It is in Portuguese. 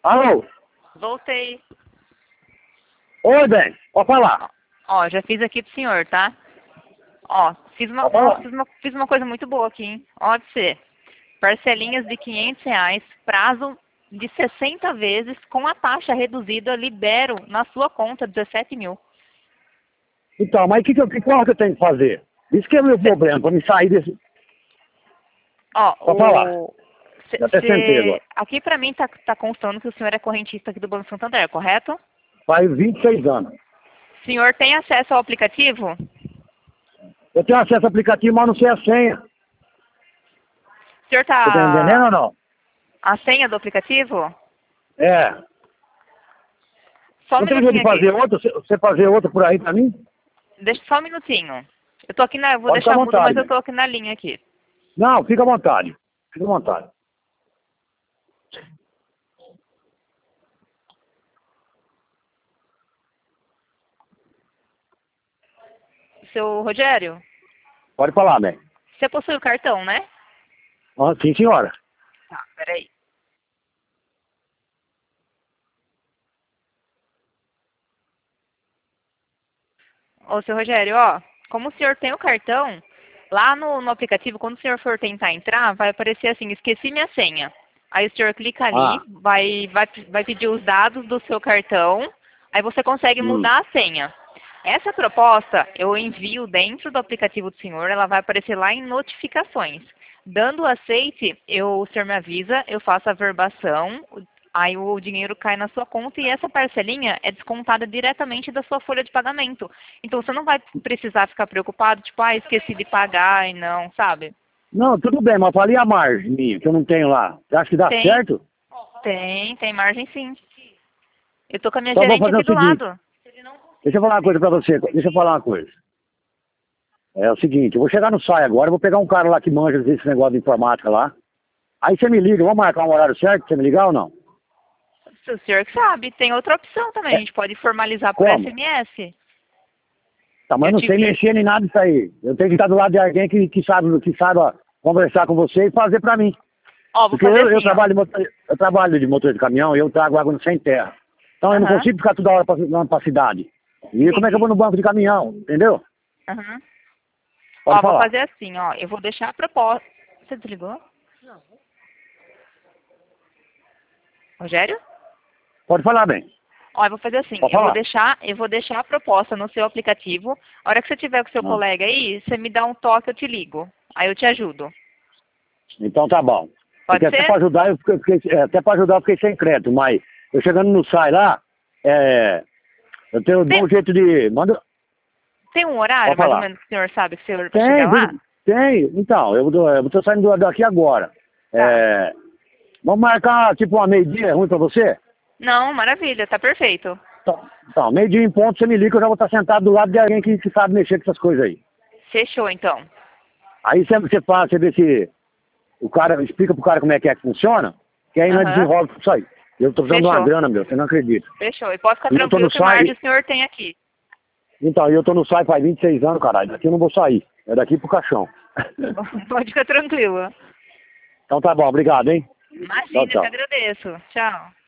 Alô? Voltei. Oi, bem. Pode falar. Ó, já fiz aqui pro senhor, tá? Ó, fiz uma, Pode falar. fiz uma coisa muito boa aqui, hein? Ó, de ser. Parcelinhas de R$ 500, prazo de 60 vezes, com a taxa reduzida, libero na sua conta 17 mil. Então, mas qual que eu tenho que fazer? Isso que é o meu problema, pra me sair desse... Ó, Pode falar. Já até sentei agora. aqui pra mim tá constando que o senhor é correntista aqui do Banco Santander, correto? Faz 26 anos. O senhor tem acesso ao aplicativo? Eu tenho acesso ao aplicativo, mas não sei a senha. O senhor Você tá entendendo ou não? a senha do aplicativo? É. Só um Não tem jeito de minutinho aqui. fazer outro? Você fazer outro por aí pra mim? Deixa só um minutinho. Eu tô aqui eu vou Pode ficar deixar à mudo, vontade, mas eu né? tô aqui na linha aqui. Não, fica à vontade. Fica à vontade. Seu Rogério, Pode falar, bem. você possui o cartão, né? Ah, sim, senhora. Tá, peraí. Ô, seu Rogério, ó, como o senhor tem o cartão, lá no aplicativo, quando o senhor for tentar entrar, vai aparecer assim, esqueci minha senha. Aí o senhor clica ali, Ah. vai pedir os dados do seu cartão, aí você consegue Hum. mudar a senha. Essa proposta eu envio dentro do aplicativo do senhor, ela vai aparecer lá em notificações. Dando aceite, o senhor me avisa, eu faço a verbação, aí o dinheiro cai na sua conta e essa parcelinha é descontada diretamente da sua folha de pagamento. Então você não vai precisar ficar preocupado, tipo, esqueci de pagar e não, sabe? Não, tudo bem, mas falei a margem minha, que eu não tenho lá. Você acha que dá Tem, certo? tem margem sim. Eu tô com a minha Então vamos gerente fazer aqui o do seguinte. lado. Deixa eu falar uma coisa pra você. Deixa eu falar uma coisa. É o seguinte, eu vou chegar no SAI agora, eu vou pegar um cara lá que manja desse negócio de informática lá. Aí você me liga, vamos marcar um horário certo pra você me ligar ou não? Se o senhor que sabe, tem outra opção também, a É, gente pode formalizar por como? SMS. Tá, mas Eu eu não te sei vi. mexer nem nada disso aí. Eu tenho que estar do lado de alguém que sabe ó, conversar com você e fazer pra mim. Ó, vou Porque fazer eu assim, ó. trabalho de motor de caminhão e eu trago água sem terra. Então eu não Aham, consigo ficar toda hora pra cidade. E como é que eu entendi. vou no banco de caminhão, entendeu? Aham. Pode Ó, vou falar. fazer assim, ó. Eu vou deixar a proposta. Você desligou? Rogério? Pode falar bem. Ó, eu vou fazer assim, Pode falar. eu vou deixar a proposta no seu aplicativo. A hora que você tiver com seu Ah, colega aí, você me dá um toque, eu te ligo. Aí eu te ajudo. então tá bom. Porque Pode ser? até para ajudar eu fiquei sem crédito, mas eu chegando no SAI lá, eu dou Tem, um jeito de. Manda. tem um horário, Pode mais ou falar. menos, que o senhor sabe que o senhor vai chegar Tem, lá? tem. Então, eu tô saindo daqui agora. Tá. É, vamos marcar tipo uma meio-dia, é ruim pra você? Não, maravilha, tá perfeito. Então, meio-dia em ponto, você me liga, eu já vou estar sentado do lado de alguém que sabe mexer com essas coisas aí. Fechou, então. Aí você faz, você vê se o cara explica pro cara como é que funciona, que aí nós Aham. desenvolve isso aí. Eu tô precisando de uma Fechou. grana, meu, você não acredita. Fechou. E pode ficar E eu tô tranquilo no que margem SAI, o senhor tem aqui. então, eu tô no SAI faz 26 anos, caralho. Daqui eu não vou sair. É daqui pro caixão. Pode ficar tranquilo. Então tá bom, obrigado, hein? Tchau, Imagina, eu que tchau. agradeço. Tchau.